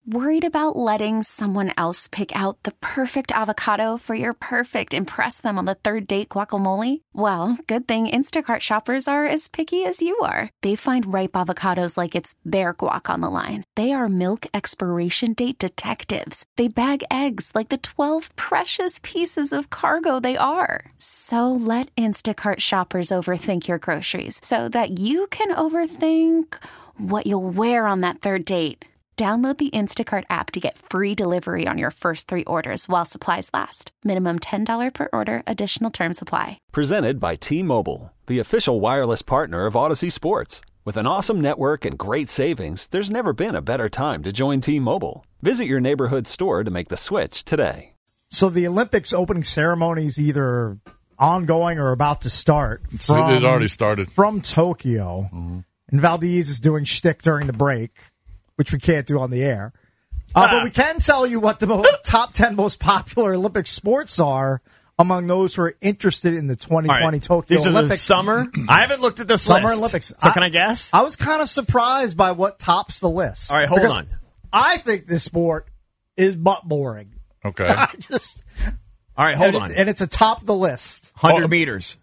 Worried about letting someone else pick out the perfect avocado for your perfect impress them on the third date guacamole? Well, good thing Instacart shoppers are as picky as you are. They find ripe avocados like it's their guac on the line. They are milk expiration date detectives. They bag eggs like the 12 precious pieces of cargo they are. So let Instacart shoppers overthink your groceries so that you can overthink what you'll wear on that third date. Download the Instacart app to get free delivery on your first 3 orders while supplies last. Minimum $10 per order. Additional terms apply. Presented by T-Mobile, the official wireless partner of Odyssey Sports. With an awesome network and great savings, there's never been a better time to join T-Mobile. Visit your neighborhood store to make the switch today. So the Olympics opening ceremony is either ongoing or about to start. It already started. From Tokyo. Mm-hmm. And Valdez is doing shtick during the break, which we can't do on the air. But we can tell you what the top 10 most popular Olympic sports are among those who are interested in the 2020 Tokyo These Olympics. Are the summer? I haven't looked at this Summer list. Olympics. So can I guess? I was kind of surprised by what tops the list. All right, hold on. I think this sport is butt boring. Okay. All right, hold on. And it's atop the list. 100 meters.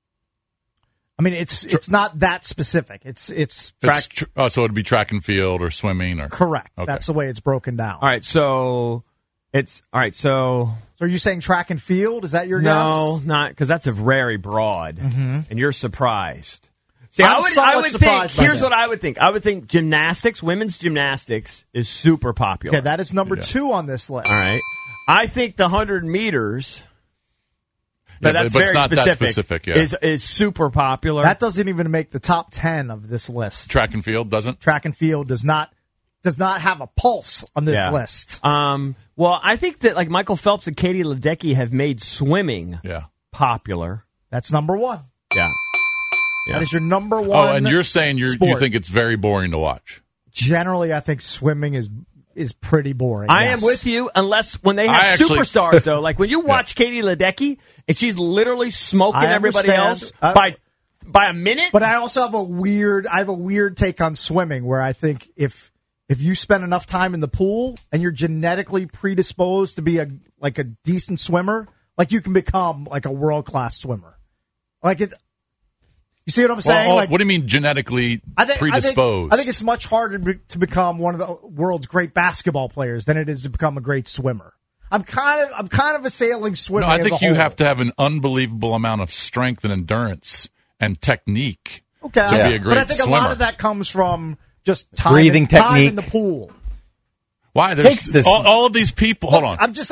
I mean, it's not that specific. It's track. So it'd be track and field or swimming or correct. Okay. That's the way it's broken down. All right, so it's all right. So are you saying track and field? Is that your guess? No, not because that's a very broad, and you're surprised. See, I would think. Here's what I would think. I would think gymnastics, women's gymnastics, is super popular. Okay, that is number 2 on this list. All right, I think the 100 meters. But that's but very it's not specific, that specific, yeah. Is super popular. That doesn't even make the top 10 of this list. Track and field doesn't? Track and field does not have a pulse on this list. Well, I think that like Michael Phelps and Katie Ledecky have made swimming popular. That's number 1. Yeah. That is your number 1. Oh, and you're saying you think it's very boring to watch. Generally, I think swimming is pretty boring. I am with you, unless when they have superstars, though. Like when you watch Katie Ledecky, and she's literally smoking everybody else by a minute. But I also have a weird take on swimming, where I think if you spend enough time in the pool and you're genetically predisposed to be a decent swimmer, like you can become like a world-class swimmer. Like it. You see what I'm saying? What do you mean genetically predisposed? I think it's much harder to become one of the world's great basketball players than it is to become a great swimmer. I'm kind of assailing swimming. No, I think you have to have an unbelievable amount of strength and endurance and technique to be a great swimmer. But I think a lot of that comes from just time, breathing technique in the pool. Why? There's all of these people. Hold on. This is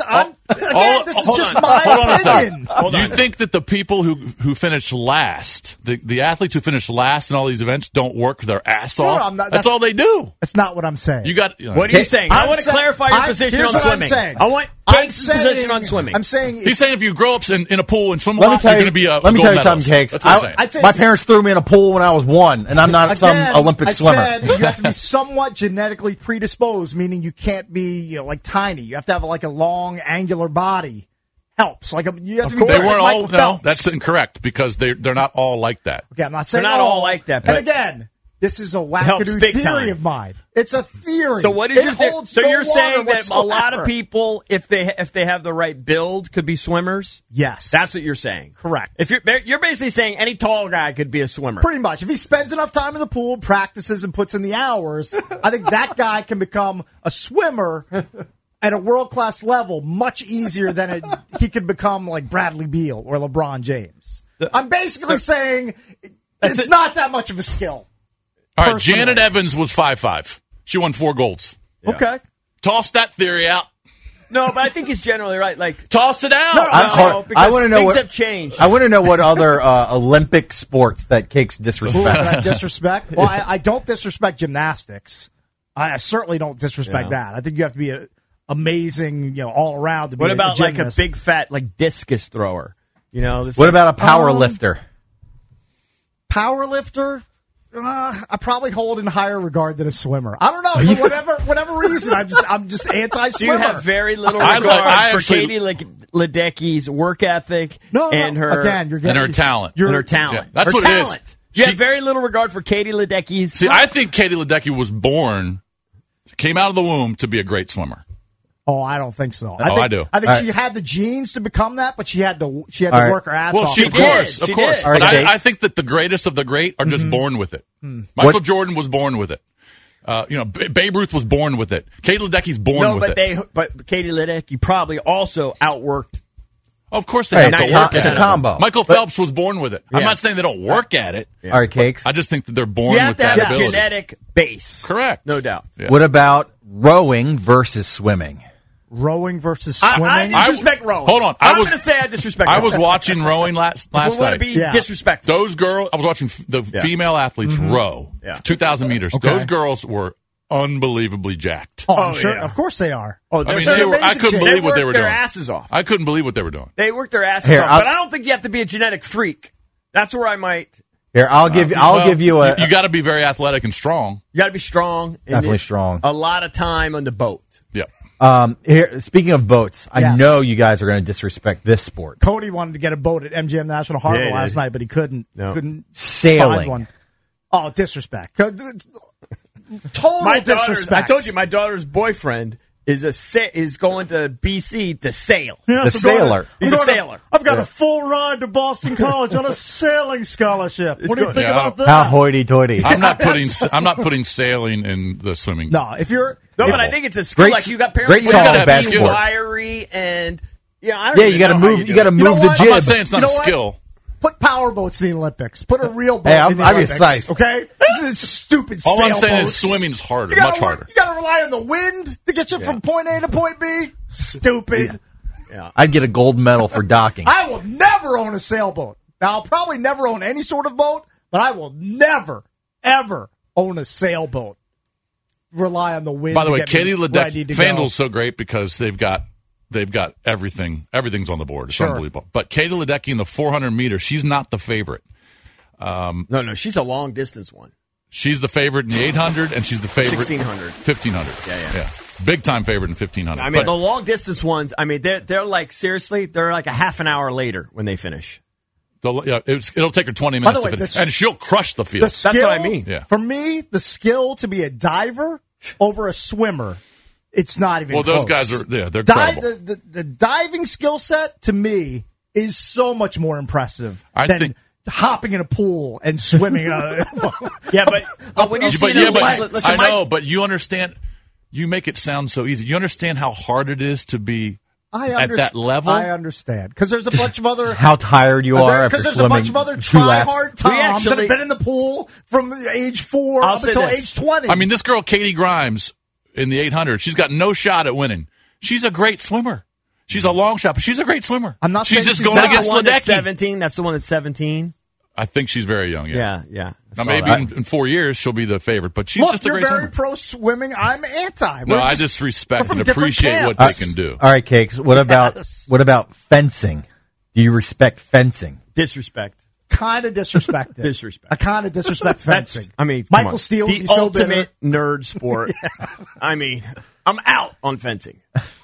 just my opinion. Hold on. You think that the people who finish last, the athletes who finish last in all these events, don't work their ass off? That's all they do. That's not what I'm saying. What are you saying? I want to clarify your position on swimming. I want Cake's position on swimming. I'm saying he's saying if you grow up in a pool and swim a lot, you're going to be a Let me tell you something, Cakes. My parents threw me in a pool when I was 1, and I'm not some Olympic swimmer. I said you have to be somewhat genetically predisposed, meaning you can't be like tiny. You have to have like a long, angular body. Helps. Like you have to be. They weren't all. No, that's incorrect because they're not all like that. Okay, I'm not saying they're not all like that. But again, this is a wackadoo theory of mine. It's a theory. So what is your So you're saying that whatsoever. a lot of people, if they have the right build, could be swimmers? Yes, that's what you're saying. Correct. If you're basically saying any tall guy could be a swimmer. Pretty much. If he spends enough time in the pool, practices, and puts in the hours, I think that guy can become a swimmer at a world-class level much easier than he could become like Bradley Beal or LeBron James. I'm basically saying it's not that much of a skill. All right, Janet Evans was 5'5". She won 4 golds. Yeah. Okay. Toss that theory out. No, but I think he's generally right. Like, toss it out. I want to know things have changed. I want to know what other Olympic sports that Cakes disrespects. Disrespect? Well, I don't disrespect gymnastics. I certainly don't disrespect that. I think you have to be amazing, all around. What about like a big fat discus thrower? What about a power lifter? Power lifter? I probably hold in higher regard than a swimmer. I don't know. For whatever reason, I'm just anti-swimmer. So you have very little regard for Katie Ledecky's work ethic and her talent. Her talent. Yeah, that's what talent. it is. You have very little regard for Katie Ledecky's. See, I think Katie Ledecky was born came out of the womb to be a great swimmer. Oh, I don't think so. I do. I think she had the genes to become that, but she had to work her ass off. Well, of course. Right, but I think that the greatest of the great are just born with it. Michael Jordan was born with it. Babe Ruth was born with it. Katie Ledecky's born with it. But Katie Ledecky probably also outworked. Of course they have to work at it. It's a combo. Michael Phelps was born with it. I'm not saying they don't work at it. Yeah. All right, Cakes. I just think that they're born with that ability. You have to have a genetic base. Correct. No doubt. Yeah. What about rowing versus swimming? Rowing versus swimming? I disrespect rowing. Hold on. I'm going to say I disrespect rowing. I was watching rowing last night. To be disrespectful. Those girls, I was watching the female athletes row, 2,000 meters. Okay. Those girls were unbelievably jacked. Oh, I'm sure. Yeah. Of course they are. Oh, I mean, I couldn't believe what they were doing. They worked their asses off. I couldn't believe what they were doing. They worked their asses off. But I don't think you have to be a genetic freak. That's where I might. Here, I'll give you a. You got to be very athletic and strong. You got to be strong. Definitely strong. A lot of time on the boat. Yeah. Here, speaking of boats, I know you guys are going to disrespect this sport. Cody wanted to get a boat at MGM National Harbor last night, but he couldn't. No. Couldn't sailing. Find one. Oh, disrespect. Total disrespect. I told you, my daughter's boyfriend is going to BC to sail. Yes, the sailor. He's a sailor. I've got a full ride to Boston College on a sailing scholarship. What do you think about that? How hoity-toity. I'm not putting sailing in the swimming. No, but I think it's a skill. Like you got parents who got to be wiry and you got to move. You got to move the jib. I'm not saying it's not a skill. Put power boats in the Olympics. Put a real boat in the Olympics. Okay? This is stupid All I'm saying boats. is swimming's harder, much harder. You got to rely on the wind to get you from point A to point B? Stupid. Yeah. I'd get a gold medal for docking. I will never own a sailboat. Now, I'll probably never own any sort of boat, but I will never, ever own a sailboat. Rely on the wind. By the way, Katie Ledecky, FanDuel's so great because they've got everything. Everything's on the board. It's unbelievable. But Katie Ledecky in the 400 meters, she's not the favorite. No, she's a long distance one. She's the favorite in the 800, and she's the favorite 1600. 1500. Yeah. Big time favorite in 1500. I mean, the long distance ones. I mean, they're like seriously, they're like a half an hour later when they finish. It'll take her 20 minutes to finish, and she'll crush the field. That's what I mean. Yeah. For me, the skill to be a diver over a swimmer. It's not even close. Those guys are, they're incredible. The diving skill set, to me, is so much more impressive than hopping in a pool and swimming. But when you see I know, but you understand, you make it sound so easy. You understand how hard it is to be at that level? I understand. Because there's a bunch of other... how tired you are after swimming. Because there's a bunch of other try-hard Toms that have been in the pool from age 4 up until age 20. I mean, this girl, Katie Grimes... in the 800, she's got no shot at winning. She's a great swimmer. She's a long shot, but she's a great swimmer. I'm not. She's just going against Ledecky. 17. That's the one that's 17. I think she's very young. Yeah. Now maybe in 4 years she'll be the favorite, but she's just a great swimmer. You're very pro swimming. I'm anti. I just respect and appreciate what they can do. All right, Cakes. What about fencing? Do you respect fencing? Disrespect. Kind of disrespect it. Disrespect. I kind of disrespect fencing. Michael Steele, the ultimate nerd sport. I mean, I'm out on fencing.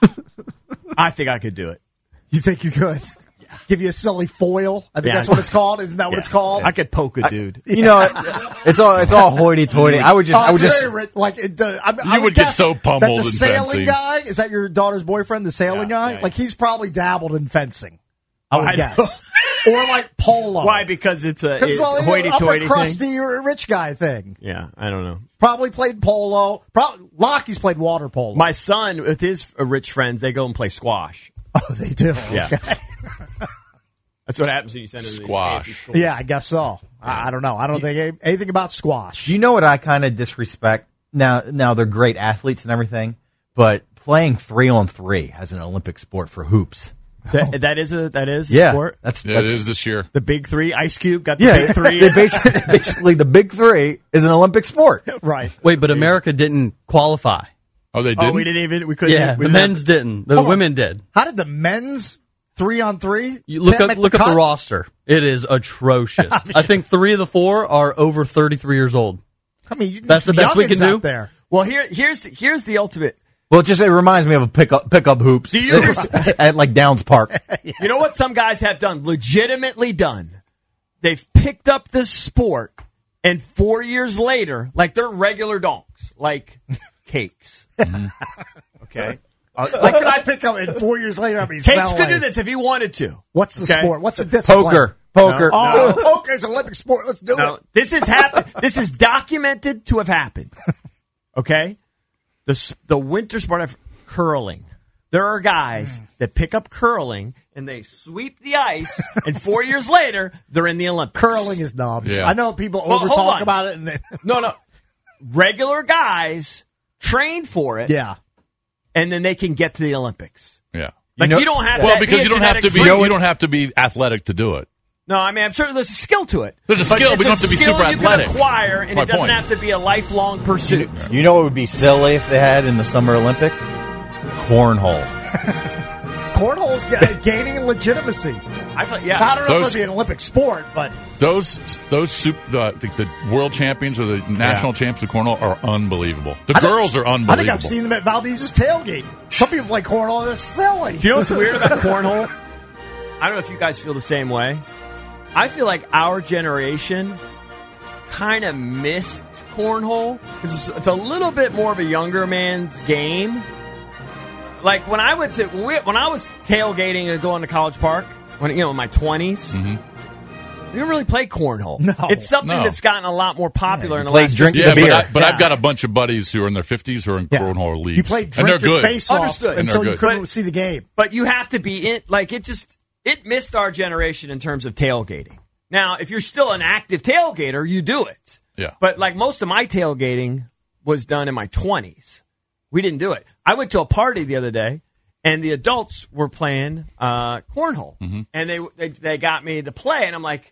I think I could do it. You think you could? Yeah. Give you a silly foil? I think that's what it's called. Isn't that what it's called? I could poke a dude. It's all hoity-toity. I would just you would get so pummeled in fencing. The sailing guy, is that your daughter's boyfriend? The sailing guy, yeah. Like he's probably dabbled in fencing. I would guess. Or like polo. Why? Because it's a hoity-toity thing? Crusty rich guy thing. Yeah, I don't know. Probably played polo. Lockie's played water polo. My son, with his rich friends, they go and play squash. Oh, they do? Yeah. Okay. That's what happens when you send them to squash. Yeah, I guess so. I don't know. I don't think anything about squash. Do you know what I kind of disrespect? Now they're great athletes and everything, but playing 3-on-3 as an Olympic sport for hoops. That is a sport. It is this year. The Big Three. Ice Cube got the Big Three. Basically, the Big Three is an Olympic sport. Right. Wait, but America didn't qualify. Oh, they didn't? Oh, we didn't even. We couldn't. Yeah, the men's didn't. The women did. How did the men's 3-on-3? You look up the roster. It is atrocious. I think 3 of the 4 are over 33 years old. I mean, that's the best we can do. There. Well, here's the ultimate. Well, it reminds me of a pickup hoops. Do you at like Downs Park? Yeah. You know what some guys have done? Legitimately done. They've picked up this sport, and 4 years later, like they're regular donks. Like cakes. Okay. What can I pick up in 4 years later? I mean, Cakes could do this if he wanted to. What's the sport? What's the discipline? Poker. No. Poker is an Olympic sport. Let's do it. This has happened. This is documented to have happened. Okay? The winter sport of curling. There are guys that pick up curling and they sweep the ice, and 4 years later, they're in the Olympics. Curling is knobs. Yeah. I know people over-talk about it. And No. Regular guys train for it. Yeah. And then they can get to the Olympics. Yeah. Like, you don't have Well, because you don't have to be athletic to do it. No, I mean, I'm sure there's a skill to it. There's a skill, but you don't have to be super athletic. You can acquire, and it doesn't have to be a lifelong pursuit. You know what would be silly if they had in the Summer Olympics? Cornhole. Cornhole's gaining legitimacy. I don't know if it'll be an Olympic sport, but the world champions or the national champs of cornhole are unbelievable. The girls are unbelievable. I think I've seen them at Valdez's tailgate. Some people play cornhole; they're silly. Do you know what's weird about cornhole? I don't know if you guys feel the same way. I feel like our generation kind of missed cornhole. It's a little bit more of a younger man's game. Like when I was tailgating and going to College Park, in my 20s, we didn't really play cornhole. No, it's something that's gotten a lot more popular in the last drink years. the beer. But I've got a bunch of buddies who are in their 50s who are in cornhole leagues. You play drink and they're your good. face off Understood. until you couldn't see the game. But you have to be in. Like it missed our generation in terms of tailgating. Now, if you're still an active tailgater, you do it. Yeah. But like most of my tailgating was done in my 20s. We didn't do it. I went to a party the other day, and the adults were playing cornhole, and they got me to play, and I'm like,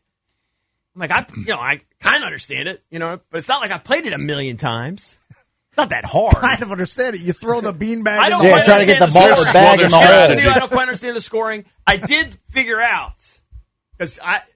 I kind of understand it, but it's not like I've played it a million times. It's not that hard. I kind of understand it. You throw the beanbag. I don't try to get the ball bag in the hole. I don't quite understand the scoring. I did figure out because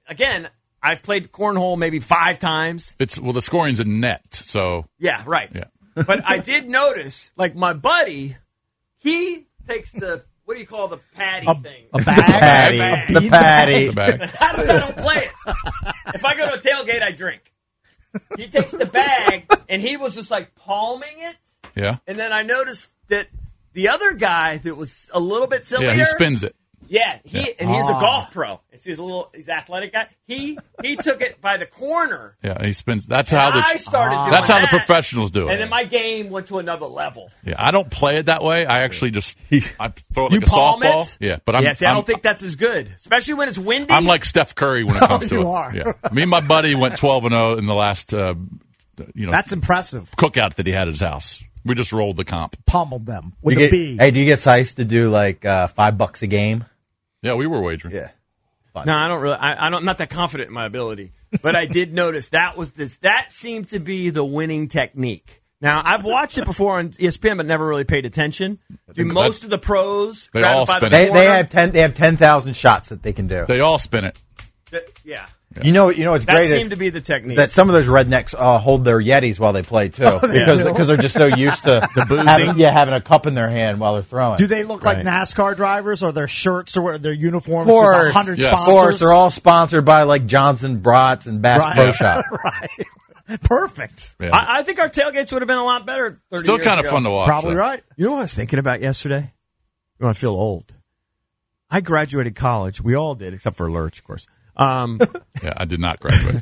I've played cornhole maybe 5 times. The scoring's a net, so yeah, right. Yeah. But I did notice, like my buddy, he takes the what do you call the patty thing? A bag? The patty. the bag. I don't play it. If I go to a tailgate, I drink. He takes the bag, and he was just like palming it. Yeah. And then I noticed that the other guy that was a little bit sillier. Yeah, he spins it. Yeah, and he's a golf pro. He's an athletic guy. He took it by the corner. Yeah, he spins. That's how the professionals do it. And then my game went to another level. Yeah, I don't play it that way. I actually I throw it like a palm softball. It? Yeah, but I don't think that's as good, especially when it's windy. I'm like Steph Curry when it comes to it. Are. Yeah, me and my buddy went 12-0 in the last. That's impressive. Cookout that he had at his house. We just rolled the comp. Pummeled them with a bee. Hey, do you get Sice to do like $5 a game? Yeah, we were wagering. Yeah. No, I don't really. I'm not that confident in my ability, but I did notice that seemed to be the winning technique. Now I've watched it before on ESPN, but never really paid attention. Do most of the pros? They all spin it. They have 10,000 shots that they can do. They all spin it. Yeah. You know what's great That seemed to be the technique. That some of those rednecks hold their Yetis while they play too, because they're just so used to having a cup in their hand while they're throwing. Do they look like NASCAR drivers, or their shirts or their uniforms? Of course, 100 sponsors. Of course, they're all sponsored by like Johnson Brats and Bass Pro Shop. Right. Perfect. Yeah. I think our tailgates would have been a lot better 30 Still years kind of ago. fun to watch. Probably right. You know what I was thinking about yesterday? You want to feel old? I graduated college. We all did, except for Lurch, of course. Yeah, I did not graduate.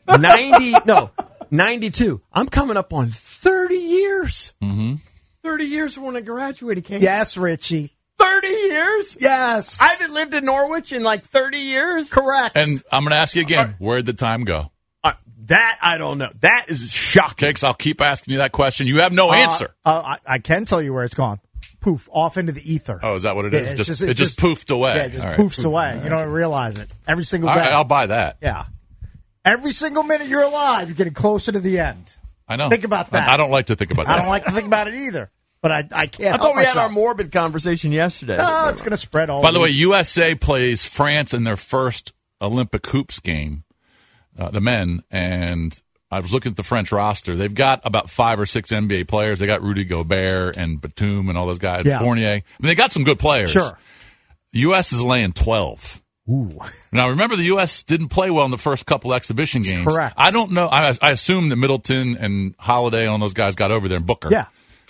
92. I'm coming up on 30 years. 30 years from when I graduated, Kate. Yes, Richie. 30 years? Yes. I haven't lived in Norwich in like 30 years. Correct. And I'm going to ask you again, where'd the time go? That I don't know. That is shocking. Cakes, I'll keep asking you that question. You have no answer. I can tell you where it's gone. Poof, off into the ether. Oh, is that what it is? It just poofed away. Yeah, it just poofs away. You don't realize it. Every single day. I'll buy that. Yeah. Every single minute you're alive, you're getting closer to the end. I know. Think about that. I don't like to think about that. I don't like to think about it either. But I can't. I thought we had our morbid conversation yesterday. No, it's going to spread all By the way, USA plays France in their first Olympic hoops game, the men, and I was looking at the French roster. They've got about 5 or 6 NBA players. They got Rudy Gobert and Batum and all those guys, Fournier. I mean, they got some good players. Sure. The U.S. is laying 12. Ooh. Now, remember, the U.S. didn't play well in the first couple exhibition games. Correct. I don't know. I assume that Middleton and Holiday and all those guys got over there, and Booker. Yeah.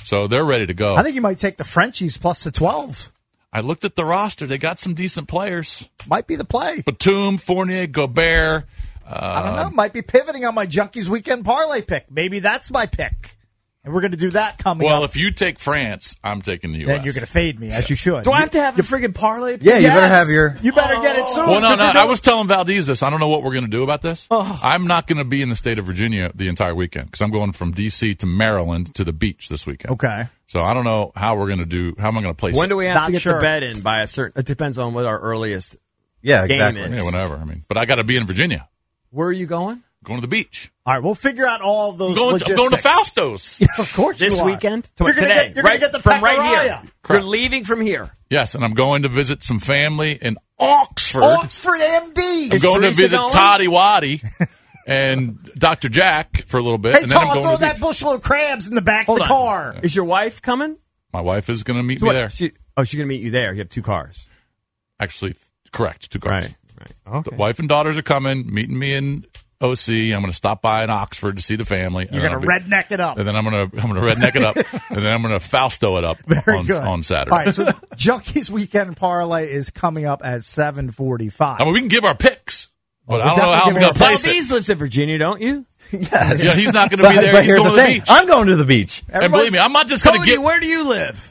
So they're ready to go. I think you might take the Frenchies plus the 12. I looked at the roster. They got some decent players. Might be the play. Batum, Fournier, Gobert. I don't know. Might be pivoting on my Junkies weekend parlay pick. Maybe that's my pick. And we're going to do that coming up. Well, if you take France, I'm taking the U.S. Then you're going to fade me, as you should. Do I have to have a friggin' parlay? Yeah, you better have your. You better get it soon. Well, no. 'cause we're I doing- was telling Valdez this. I don't know what we're going to do about this. I'm not going to be in the state of Virginia the entire weekend because I'm going from D.C. to Maryland to the beach this weekend. Okay. So I don't know how we're going to do. How am I going to place When it? do we have Not to get sure. the bet in by a certain? It depends on what our earliest. Yeah, Game exactly. is. Yeah, whenever. I mean, but I got to be in Virginia. Where are you going? Going to the beach. All right, we'll figure out all of those I'm logistics. going to Faustos. Yeah, of course This you are. weekend? You're gonna Today? get- you're gonna right, get the from right Pecoraya. here. You're leaving from here. Yes, and I'm going to visit some family in Oxford. Oxford MD. I'm going to Teresa visit going? Toddy Waddy and Dr. Jack for a little bit. Hey, and then I'm Todd, going throw to the that beach. bushel of crabs in the back Hold of the on. car. Is your wife coming? My wife is going to meet So me what? there. She's going to meet you there. You have 2 cars. Actually, correct. 2 cars. Right. Okay. The wife and daughters are coming, meeting me in OC. I'm going to stop by in Oxford to see the family. You're going to redneck it up. And then I'm going to redneck it up, and then I'm going to Fausto it up Very good. on Saturday. All right, so Junkies Weekend Parlay is coming up at 7:45. I mean, we can give our picks, but we're I don't know how I'm definitely going to giving our place it. Valdez lives in Virginia, don't you? Yes. Yeah, he's not going to be there. He's here's going to the the thing. beach. I'm going to the beach. And believe me, I'm not just going to Cody, give. where do you live?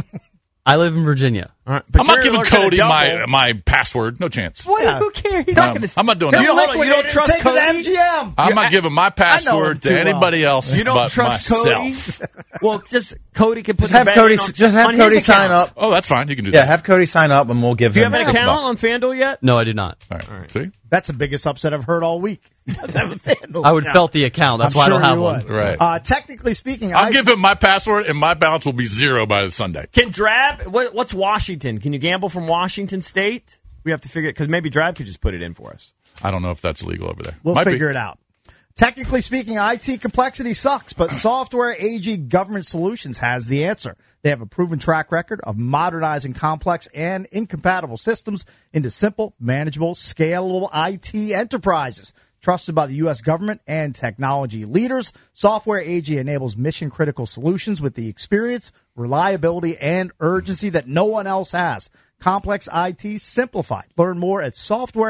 I live in Virginia. All right, I'm not giving Cody my password. No chance. What? Yeah. Who cares? He's not going to. I'm not doing He'll that. hold on, you liquidate don't it trust and take Cody? it to MGM. I'm not giving my I know him password too to well. anybody else You don't but trust myself. Cody? Well, just Cody can put Just have the bet Cody. in on, Just have on Cody his sign account. up. Oh, that's fine. You can do Yeah, that. have Cody sign up, and we'll give Do you him have an $6. account on FanDuel yet? No, I do not. All right. See? That's the biggest upset I've heard all week. He doesn't have a FanDuel I would account. felt the account. That's I'm why sure I don't have you one. would. Right. Technically speaking, I'll give him my password, and my balance will be 0 by Sunday. Can Drab? What's Washington? Can you gamble from Washington State? We have to figure it because maybe Drab could just put it in for us. I don't know if that's legal over there. We'll Might figure be. it out. Technically speaking, IT complexity sucks, but Software AG Government Solutions has the answer. They have a proven track record of modernizing complex and incompatible systems into simple, manageable, scalable IT enterprises. Trusted by the U.S. government and technology leaders, Software AG enables mission-critical solutions with the experience, reliability, and urgency that no one else has. Complex IT simplified. Learn more at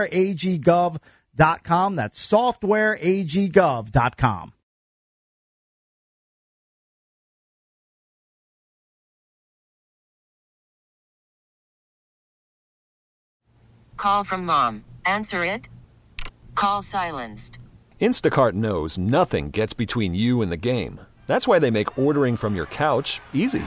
softwareaggov.com. That's softwareaggov.com. Call from mom. Answer it. Call silenced. Instacart knows nothing gets between you and the game. That's why they make ordering from your couch easy.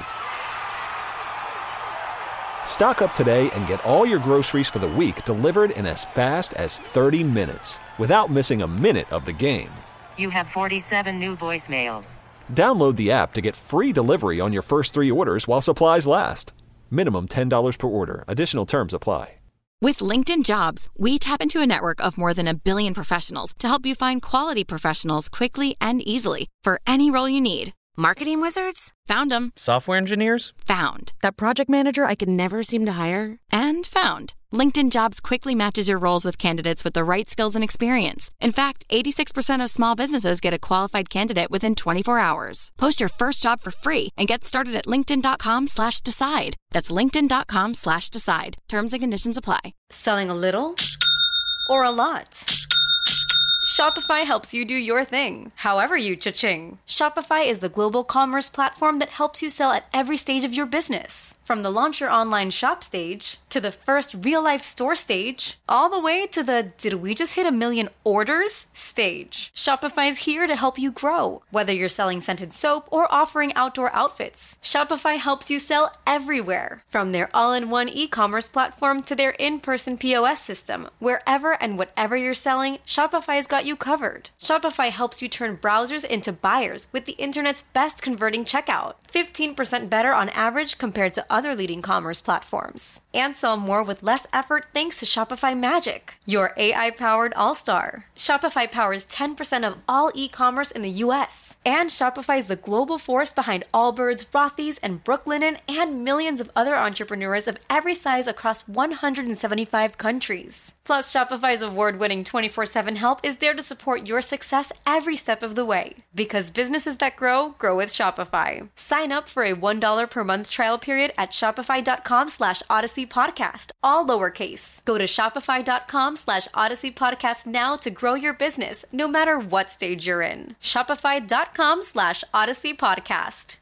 Stock up today and get all your groceries for the week delivered in as fast as 30 minutes without missing a minute of the game. You have 47 new voicemails. Download the app to get free delivery on your first 3 orders while supplies last. Minimum $10 per order. Additional terms apply. With LinkedIn Jobs, we tap into a network of more than 1 billion professionals to help you find quality professionals quickly and easily for any role you need. Marketing wizards? Found them. Software engineers? Found. That project manager I could never seem to hire? And found. LinkedIn Jobs quickly matches your roles with candidates with the right skills and experience. In fact, 86% of small businesses get a qualified candidate within 24 hours. Post your first job for free and get started at linkedin.com/decide. That's linkedin.com/decide. Terms and conditions apply. Selling a little or a lot? Shopify helps you do your thing, however you cha-ching. Shopify is the global commerce platform that helps you sell at every stage of your business. From the launch your online shop stage, to the first real-life store stage, all the way to the did we just hit 1 million orders stage. Shopify's here to help you grow. Whether you're selling scented soap or offering outdoor outfits, Shopify helps you sell everywhere. From their all-in-one e-commerce platform to their in-person POS system, wherever and whatever you're selling, Shopify's got you covered. Shopify helps you turn browsers into buyers with the internet's best converting checkout. 15% better on average compared to other leading commerce platforms. And sell more with less effort thanks to Shopify Magic, your AI-powered all-star. Shopify powers 10% of all e-commerce in the US. And Shopify is the global force behind Allbirds, Rothy's, and Brooklinen, and millions of other entrepreneurs of every size across 175 countries. Plus, Shopify's award-winning 24/7 help is there to support your success every step of the way. Because businesses that grow, grow with Shopify. Sign Sign up for a $1 per month trial period at shopify.com/Odyssey Podcast, all lowercase. Go to shopify.com/Odyssey Podcast now to grow your business, no matter what stage you're in. Shopify.com/Odyssey Podcast.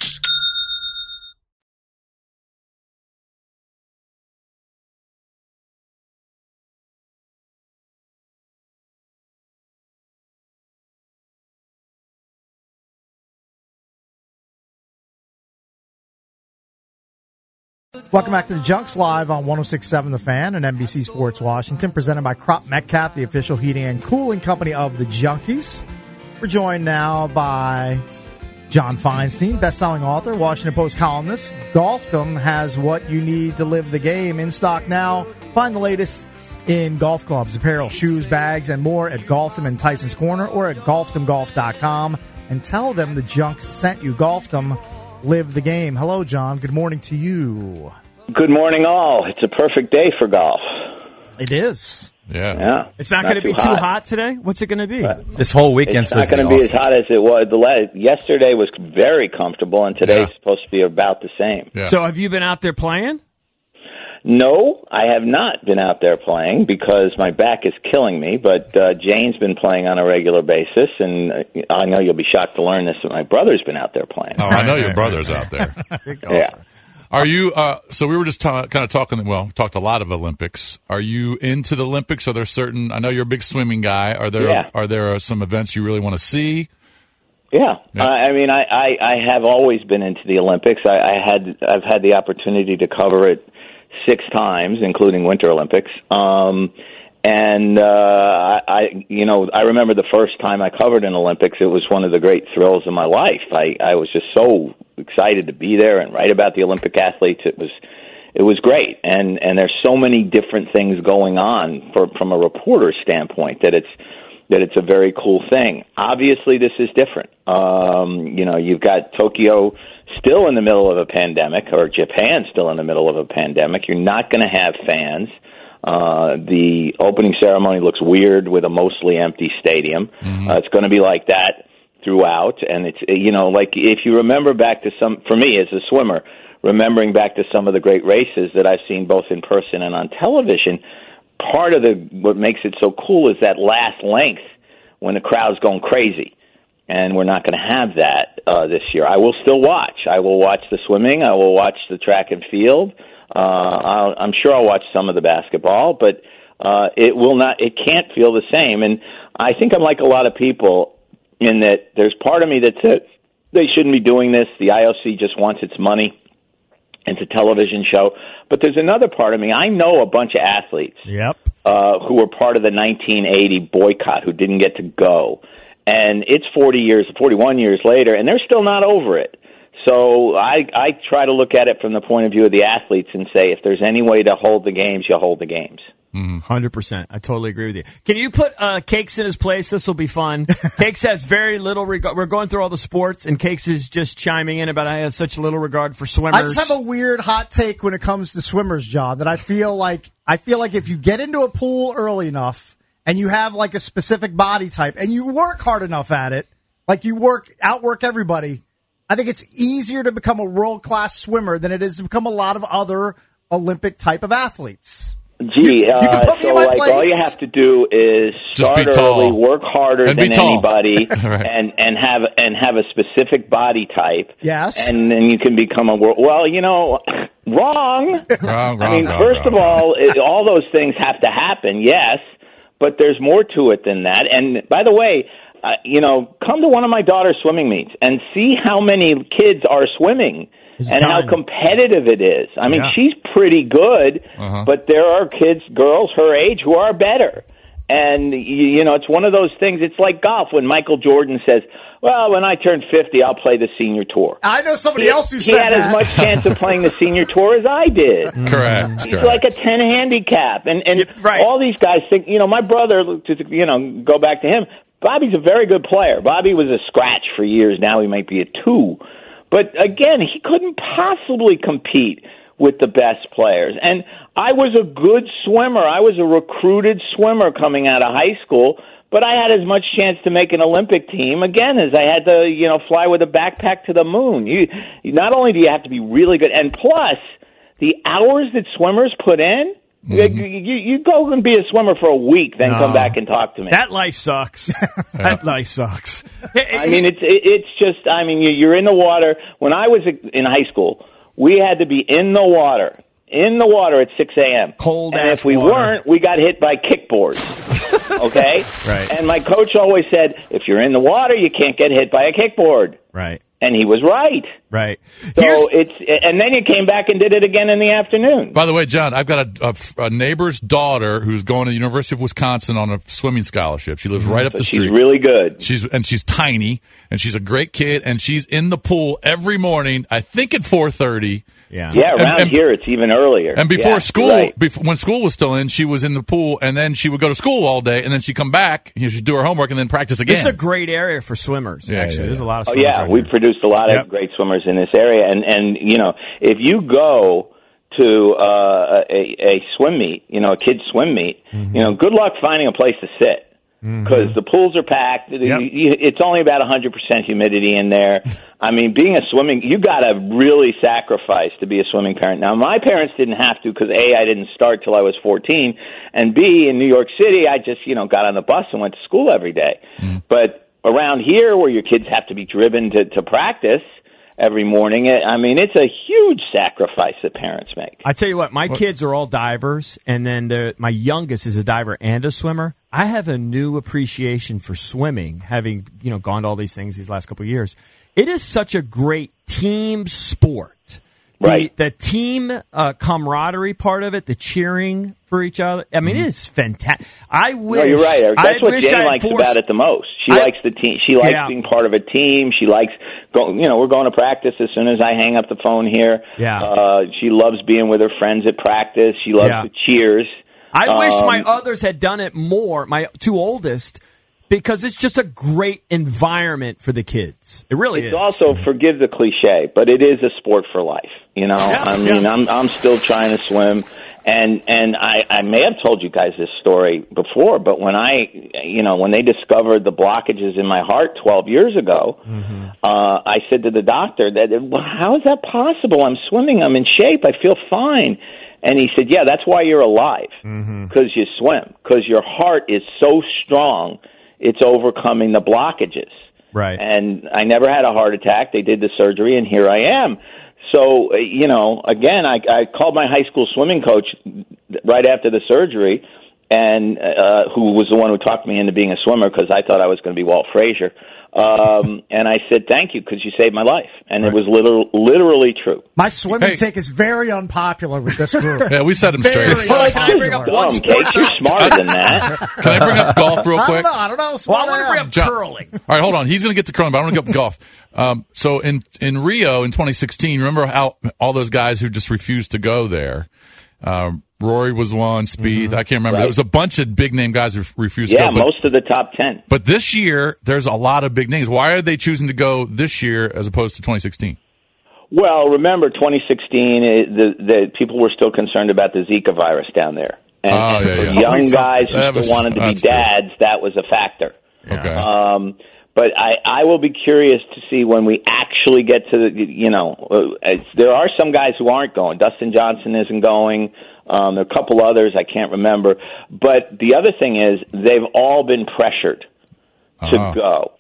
Welcome back to the Junks live on 106.7 The Fan and NBC Sports Washington, presented by Crop Metcalf, the official heating and cooling company of the Junkies. We're joined now by John Feinstein, best-selling author, Washington Post columnist. Golfdom has what you need to live the game in stock now. Find the latest in golf clubs, apparel, shoes, bags, and more at Golfdom in Tyson's Corner or at golfdomgolf.com. And tell them the Junks sent you. Golfdom. Live the game. Hello, John. Good morning to you. Good morning, all. It's a perfect day for golf. It is. Yeah. It's not going to be too hot today? What's it going to be? This whole weekend's supposed to be awesome. It's not going to be as hot as it was. Yesterday was very comfortable, and today's supposed to be about the same. Yeah. So have you been out there playing? No, I have not been out there playing because my back is killing me, but Jane's been playing on a regular basis, and I know you'll be shocked to learn this, but my brother's been out there playing. Oh, I know your brother's out there. Yeah. Are you, so we were just kind of talking, talked a lot of Olympics. Are you into the Olympics? Are there certain, I know you're a big swimming guy. Are there some events you really want to see? Yeah. I mean, I have always been into the Olympics. I've had the opportunity to cover it 6 times, including Winter Olympics. I remember the first time I covered an Olympics, it was one of the great thrills of my life. I was just so excited to be there and write about the Olympic athletes. It was great. And there's so many different things going on from a reporter standpoint that it's a very cool thing. Obviously, this is different. You've got Tokyo still in the middle of a pandemic, or Japan still in the middle of a pandemic. You're not going to have fans. The opening ceremony looks weird with a mostly empty stadium. Mm-hmm. It's going to be like that throughout. And it's, like if you remember back to for me as a swimmer, remembering back to some of the great races that I've seen both in person and on television, part of what makes it so cool is that last length when the crowd's going crazy. And we're not going to have that this year. I will still watch. I will watch the swimming. I will watch the track and field. I'm sure I'll watch some of the basketball, but it will not. It can't feel the same. And I think I'm like a lot of people in that there's part of me that says they shouldn't be doing this. The IOC just wants its money. It's a television show. But there's another part of me. I know a bunch of athletes who were part of the 1980 boycott who didn't get to go. And it's 41 years later, and they're still not over it. So I try to look at it from the point of view of the athletes and say, if there's any way to hold the games, you hold the games. 100%. I totally agree with you. Can you put Cakes in his place? This will be fun. Cakes has very little regard. We're going through all the sports, and Cakes is just chiming in about I have such little regard for swimmers. I just have a weird hot take when it comes to swimmers, John, that I feel like if you get into a pool early enough, and you have like a specific body type, and you work hard enough at it, like you outwork everybody, I think it's easier to become a world-class swimmer than it is to become a lot of other Olympic type of athletes. Gee, all you have to do is start early, work harder than anybody, right. and have a specific body type. Yes, and then you can become a world. Well, wrong. First of all, all those things have to happen. Yes. But there's more to it than that. And by the way, come to one of my daughter's swimming meets and see how many kids are swimming and how competitive it is. I mean, she's pretty good, but there are girls her age who are better. And, it's one of those things. It's like golf when Michael Jordan says, well, when I turn 50, I'll play the senior tour. I know somebody else who said that. He had as much chance of playing the senior tour as I did. Correct. He's like a 10 handicap. And all these guys think, my brother, go back to him, Bobby's a very good player. Bobby was a scratch for years. Now he might be a 2. But again, he couldn't possibly compete with the best players. And I was a good swimmer. I was a recruited swimmer coming out of high school, but I had as much chance to make an Olympic team, again, as I had to, fly with a backpack to the moon. You not only do you have to be really good, and plus, the hours that swimmers put in, you go and be a swimmer for a week, then come back and talk to me. That life sucks. That life sucks. I mean, it's just, you're in the water. When I was in high school, we had to be in the water at 6 a.m. Cold and ass if we water. weren't, we got hit by kickboards. Okay? Right. And my coach always said, if you're in the water, you can't get hit by a kickboard. Right. And he was right. Right. So and then you came back and did it again in the afternoon. By the way, John, I've got a neighbor's daughter who's going to the University of Wisconsin on a swimming scholarship. She lives right up the street. She's really good. She's tiny, and she's a great kid, and she's in the pool every morning, I think at 4:30. Yeah. Yeah, around here it's even earlier. And before school, right. when school was still in, she was in the pool, and then she would go to school all day, and then she'd come back, she'd do her homework, and then practice again. It's a great area for swimmers, actually. There's a lot of swimmers. We produced a lot of great swimmers in this area. And if you go to a swim meet, a kid's swim meet, good luck finding a place to sit. Because the pools are packed. It's only about 100% humidity in there. Being you got to really sacrifice to be a swimming parent. Now, my parents didn't have to because A, I didn't start till I was 14, and B, in New York City, I just, got on the bus and went to school every day. But around here, where your kids have to be driven to practice every morning, it's a huge sacrifice that parents make. I tell you what, my kids are all divers, and then my youngest is a diver and a swimmer. I have a new appreciation for swimming, having gone to all these things these last couple of years. It is such a great team sport. Right. The team camaraderie part of it, the cheering for each other. It is fantastic. I wish. No, you're right, Eric. That's what Jane likes about it the most. She likes the team. She likes being part of a team. She likes we're going to practice as soon as I hang up the phone here. Yeah. She loves being with her friends at practice. She loves the cheers. I wish my others had done it more, my two oldest, because it's just a great environment for the kids. It really is. It's also, forgive the cliche, but it is a sport for life. I'm still trying to swim, and I may have told you guys this story before, but when when they discovered the blockages in my heart 12 years ago, I said to the doctor how is that possible? I'm swimming, I'm in shape, I feel fine. And he said, yeah, that's why you're alive, because you swim, because your heart is so strong, it's overcoming the blockages. Right. And I never had a heart attack. They did the surgery, and here I am. So, again, I called my high school swimming coach right after the surgery, and who was the one who talked me into being a swimmer because I thought I was going to be Walt Frazier. And I said, thank you, because you saved my life. And it was literally true. My swimming take is very unpopular with this group. Yeah, we set him straight. Can I bring up dumb, Kate. You're smarter than that. Can I bring up golf real quick? I don't know. I want to bring up curling. All right, hold on. He's going to get to curling, but I want to go up golf. So in Rio in 2016, remember how all those guys who just refused to go there? Rory was one, Spieth, I can't remember. Right. There was a bunch of big-name guys who refused to go. Yeah, most of the top 10. But this year, there's a lot of big names. Why are they choosing to go this year as opposed to 2016? Well, remember, 2016, the people were still concerned about the Zika virus down there. And for young guys who still wanted to be dads, that was a factor. Okay. But I will be curious to see when we actually get to the, there are some guys who aren't going. Dustin Johnson isn't going. There are a couple others, I can't remember. But the other thing is they've all been pressured to go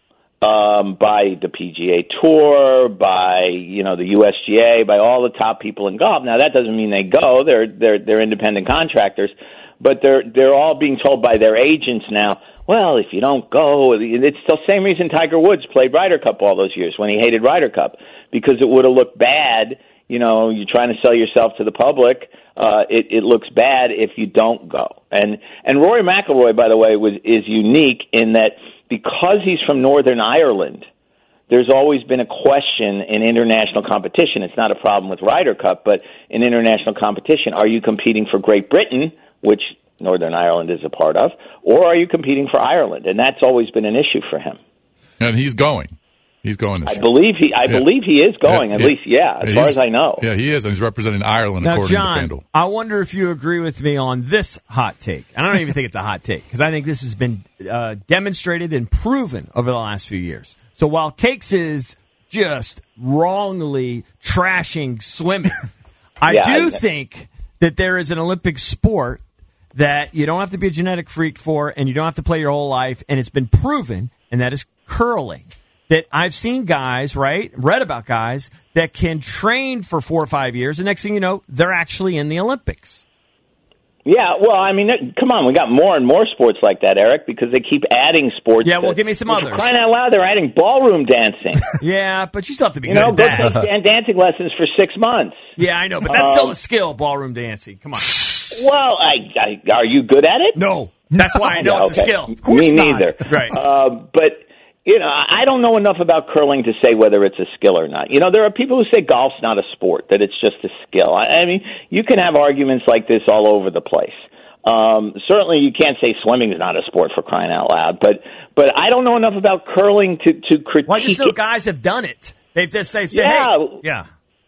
by the PGA Tour, by, the USGA, by all the top people in golf. Now, that doesn't mean they go. They're independent contractors. But they're all being told by their agents now, well, if you don't go, it's the same reason Tiger Woods played Ryder Cup all those years when he hated Ryder Cup, because it would have looked bad. You're trying to sell yourself to the public. It looks bad if you don't go. And Rory McIlroy, by the way, is unique in that because he's from Northern Ireland, there's always been a question in international competition. It's not a problem with Ryder Cup, but in international competition, are you competing for Great Britain, which Northern Ireland is a part of, or are you competing for Ireland? And that's always been an issue for him. And he's going. He's going this I year. believe he is going. At least, as far as I know. Yeah, he is. And he's representing Ireland, Now, according John, to FanDuel. I wonder if you agree with me on this hot take. And I don't even think it's a hot take because I think this has been demonstrated and proven over the last few years. So while Cakes is just wrongly trashing swimming, I think that there is an Olympic sport that you don't have to be a genetic freak for and you don't have to play your whole life, and it's been proven, and that is curling. That I've seen guys, read about guys that can train for 4 or 5 years, and next thing you know, they're actually in the Olympics. Yeah, well, I mean, come on, we got more and more sports like that, Eric, because they keep adding sports. Yeah, well, give me some others. Crying out loud, they're adding ballroom dancing. Yeah, but you still have to be good at that. Go take dancing lessons for 6 months. Yeah, I know, but that's still a skill, ballroom dancing. Come on. Well, are you good at it? No. That's why I know it's a skill. Of course neither. Right. But, I don't know enough about curling to say whether it's a skill or not. There are people who say golf's not a sport, that it's just a skill. I mean, you can have arguments like this all over the place. Certainly you can't say swimming is not a sport, for crying out loud. But I don't know enough about curling to critique. Well, I just know guys have done it. They've just said, Yeah,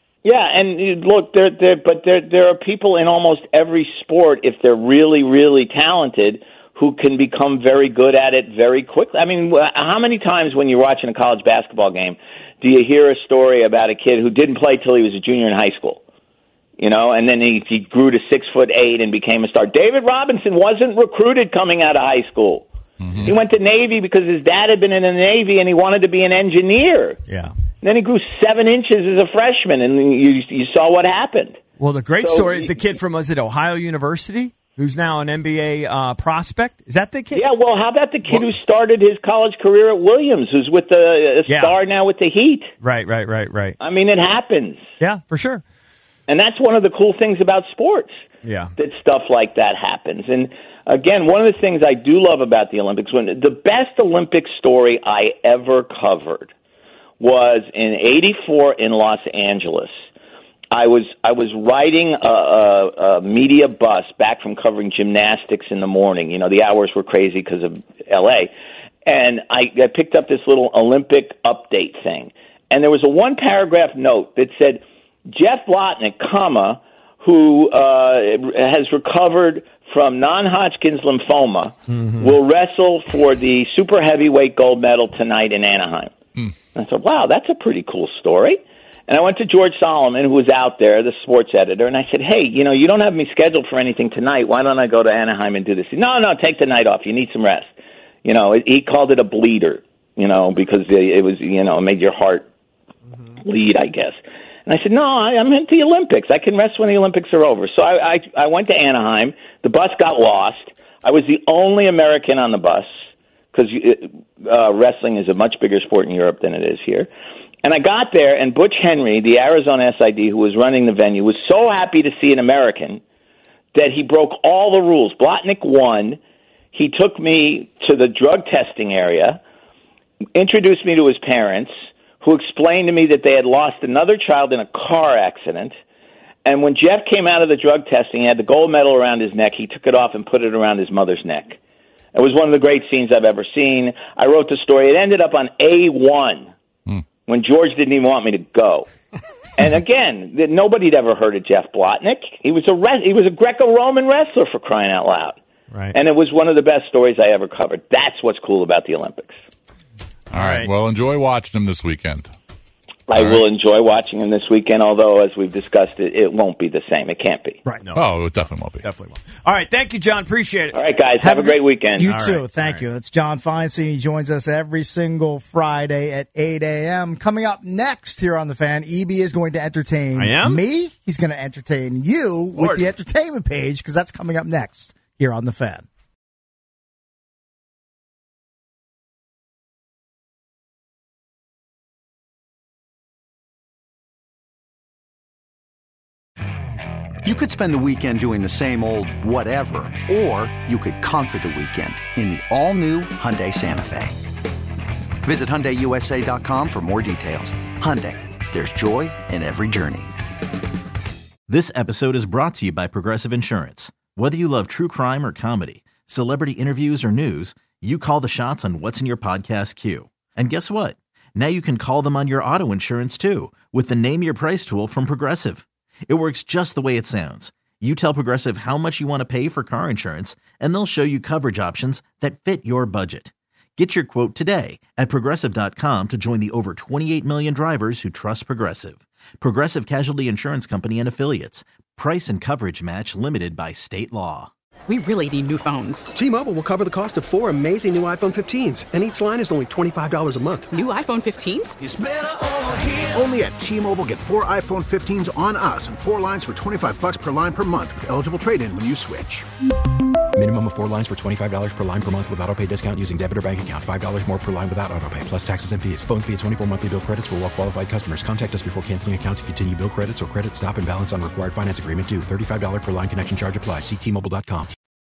and look, there are people in almost every sport, if they're really, really talented, who can become very good at it very quickly. I mean, how many times when you're watching a college basketball game do you hear a story about a kid who didn't play till he was a junior in high school? And then he grew to 6'8" and became a star. David Robinson wasn't recruited coming out of high school. Mm-hmm. He went to Navy because his dad had been in the Navy and he wanted to be an engineer. Yeah. And then he grew 7 inches as a freshman, and you saw what happened. Well, the great story is the kid from, was it Ohio University, who's now an NBA prospect? Is that the kid? Yeah, well, how about the kid who started his college career at Williams, who's with the star now with the Heat? Right. I mean, it happens. Yeah, for sure. And that's one of the cool things about sports. Yeah. That stuff like that happens. And again, one of the things I do love about the Olympics, the best Olympic story I ever covered was in '84 in Los Angeles. I was riding a media bus back from covering gymnastics in the morning. The hours were crazy because of L.A. And I picked up this little Olympic update thing. And there was a 1-paragraph note that said, Jeff Blotnick, who has recovered from non-Hodgkin's lymphoma, will wrestle for the super heavyweight gold medal tonight in Anaheim. I thought, wow, that's a pretty cool story. And I went to George Solomon, who was out there, the sports editor, and I said, hey, you don't have me scheduled for anything tonight. Why don't I go to Anaheim and do this? No, take the night off. You need some rest. He called it a bleeder, because it was, it made your heart bleed, I guess. And I said, no, I'm into the Olympics. I can rest when the Olympics are over. So I went to Anaheim. The bus got lost. I was the only American on the bus because wrestling is a much bigger sport in Europe than it is here. And I got there, and Butch Henry, the Arizona SID who was running the venue, was so happy to see an American that he broke all the rules. Blotnick won. He took me to the drug testing area, introduced me to his parents, who explained to me that they had lost another child in a car accident. And when Jeff came out of the drug testing, he had the gold medal around his neck. He took it off and put it around his mother's neck. It was one of the great scenes I've ever seen. I wrote the story. It ended up on A1 when George didn't even want me to go. And again, nobody'd ever heard of Jeff Blotnick. He was a Greco-Roman wrestler, for crying out loud. Right. And it was one of the best stories I ever covered. That's what's cool about the Olympics. All right. Well, enjoy watching them this weekend. I will enjoy watching them this weekend, although, as we've discussed, it won't be the same. It can't be. Right. No. Oh, it definitely won't be. Definitely won't. All right. Thank you, John. Appreciate it. All right, guys. Have a great weekend. You too. Thank you. That's John Feinstein. He joins us every single Friday at 8 a.m. Coming up next here on The Fan, EB is going to entertain me. He's going to entertain you with the entertainment page, because that's coming up next here on The Fan. You could spend the weekend doing the same old whatever, or you could conquer the weekend in the all-new Hyundai Santa Fe. Visit HyundaiUSA.com for more details. Hyundai, there's joy in every journey. This episode is brought to you by Progressive Insurance. Whether you love true crime or comedy, celebrity interviews or news, you call the shots on what's in your podcast queue. And guess what? Now you can call them on your auto insurance too with the Name Your Price tool from Progressive. It works just the way it sounds. You tell Progressive how much you want to pay for car insurance, and they'll show you coverage options that fit your budget. Get your quote today at Progressive.com to join the over 28 million drivers who trust Progressive. Progressive Casualty Insurance Company and Affiliates. Price and coverage match limited by state law. We really need new phones. T-Mobile will cover the cost of 4 amazing new iPhone 15s, and each line is only $25 a month. New iPhone 15s? It's better over here. Only at T-Mobile, get 4 iPhone 15s on us and 4 lines for $25 per line per month with eligible trade-in when you switch. Minimum of 4 lines for $25 per line per month with auto pay discount using debit or bank account. $5 more per line without auto pay, plus taxes and fees. Phone fee at 24 monthly bill credits for well-qualified customers. Contact us before canceling account to continue bill credits or credit stop and balance on required finance agreement due. $35 per line connection charge applies. See T-Mobile.com.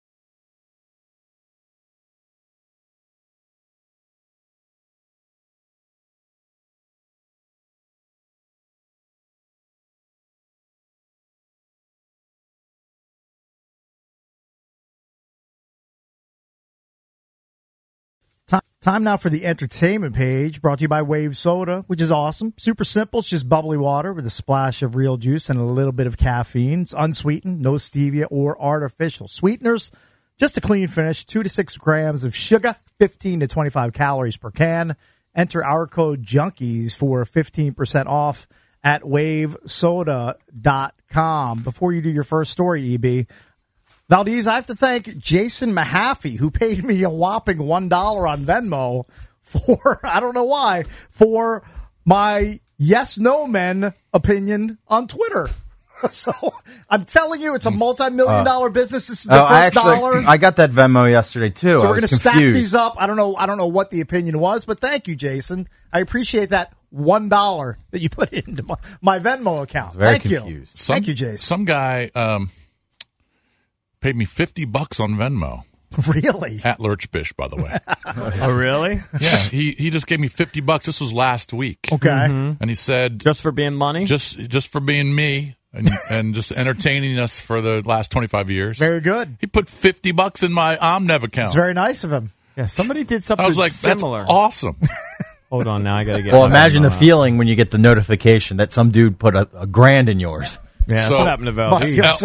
Time now for the entertainment page, brought to you by Wave Soda, which is awesome. Super simple. It's just bubbly water with a splash of real juice and a little bit of caffeine. It's unsweetened, no stevia or artificial sweeteners. Just a clean finish, 2 to 6 grams of sugar, 15 to 25 calories per can. Enter our code JUNKIES for 15% off at wavesoda.com. Before you do your first story, EB, Valdez, I have to thank Jason Mahaffey, who paid me a whopping $1 on Venmo for, I don't know why, for my yes-no men opinion on Twitter. So I'm telling you, it's a multi-million-dollar business. This is the first dollar. I got that Venmo yesterday, too. So we're going to stack these up. I don't know what the opinion was, but thank you, Jason. I appreciate that $1 that you put into my Venmo account. Thank you. Thank you, Jason. Some guy paid me $50 on Venmo. Really? At Lurchbish, by the way. Oh, really? Yeah, he just gave me $50. This was last week. Okay. And he said, just for being money? Just for being me and just entertaining us for the last 25 years. Very good. He put $50 in my Omnev account. It's very nice of him. Yeah, somebody did something I was like, similar. That's awesome. Hold on, now I got to get. Well, imagine the feeling when you get the notification that some dude put a $1,000 in yours. Yeah, that's what happened to Valdez.